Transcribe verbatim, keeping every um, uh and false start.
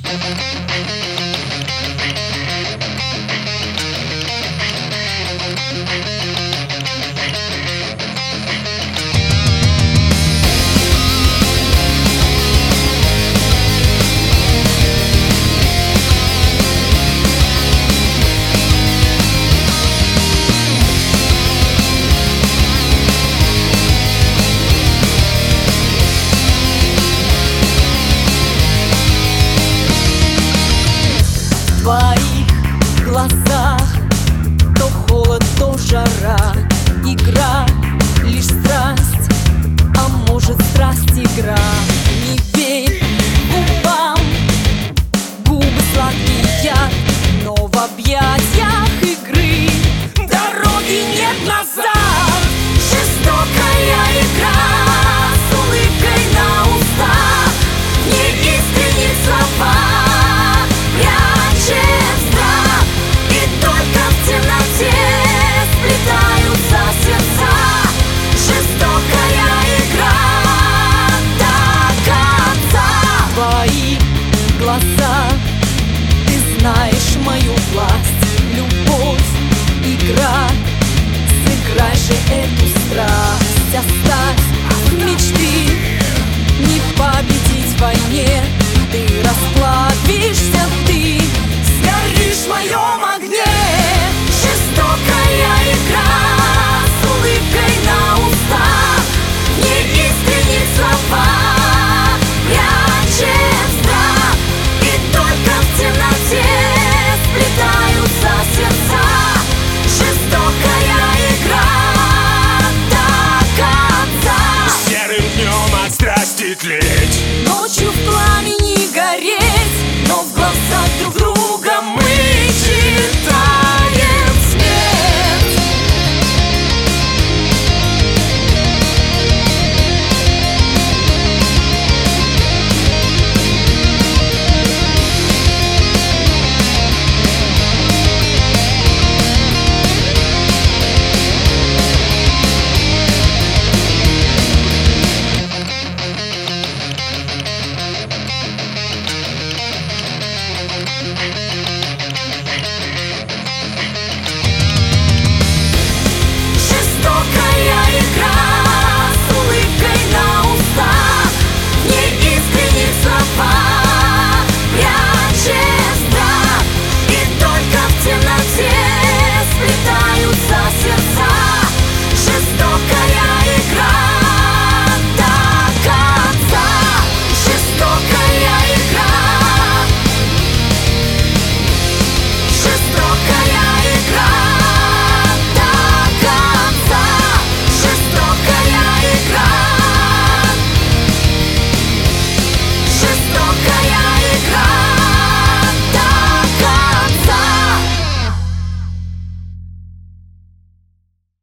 В твоих глазах то холод, то жара, игра, лишь страсть, а может страсть игра. Не верь губам, губы сладкий яд, но в объятиях игры дороги нет назад. Жестокая игра с улыбкой на устах, неискренних словах. Ты знаешь мою власть, любовь, игра. Сыграй же эту страсть, оставь мечты. Не победить в войне, ты расплавишься, ты сгоришь в моем огне. Жестокая игра с улыбкой на устах, неискренних словах. Тлеет